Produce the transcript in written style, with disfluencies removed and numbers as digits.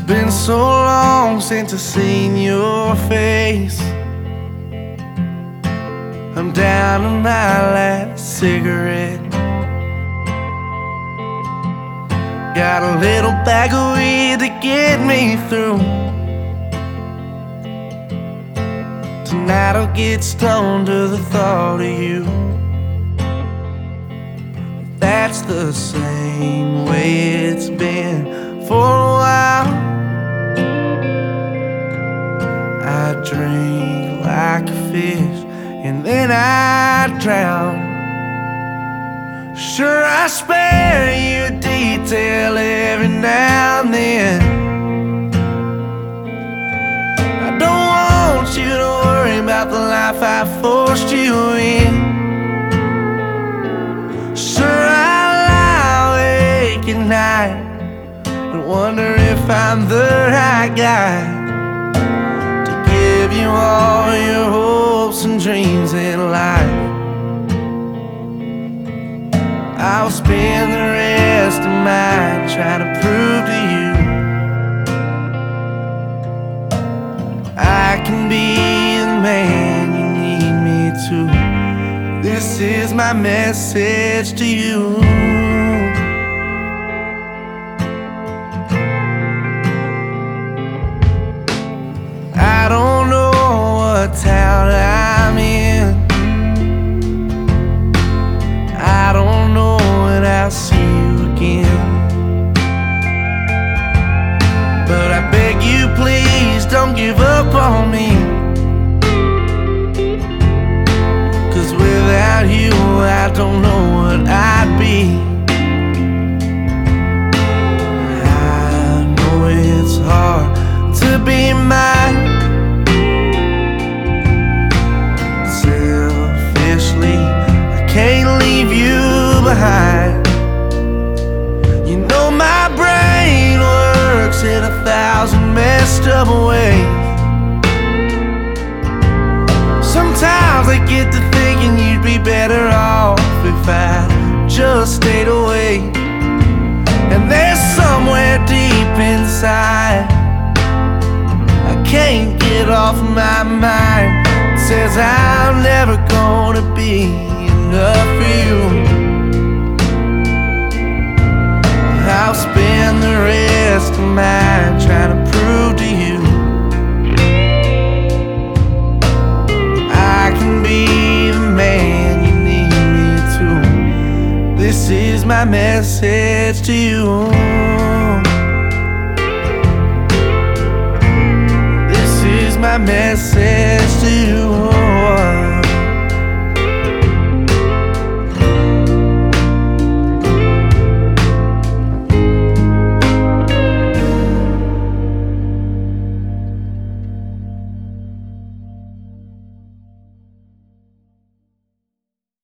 been so long since I've seen your face. I'm down to my last cigarette. Got a little bag of weed to get me through. Tonight I'll get stoned to the thought of you. That's the same way it's been for a while. I drink like a fish and then I drown. Sure, I spare you a detail every now and then. I don't want you to worry about the life I forced you in. Sure, I lie awake at night and wonder if I'm the right guy to give you all your hopes and dreams in life. I'll spend the rest of mine trying to prove to you I can be the man you need me to. This is my message to you. I don't know what town I'm in. I don't know when I'll see you again. But I beg you, please don't give up on me. 'Cause without you I don't know what I'd be. I know it's hard to be mine. Selfishly, I can't leave you behind. You know my brain works in 1,000 messed up ways. Sometimes I get to thinking you'd be better off if I just stayed away. And there's somewhere deep inside I can't get off my mind. It says I'm never gonna be enough for you. I'll spend the rest of mine trying to prove to you I can be the man you need me to. This is my message to you. This is my message to you.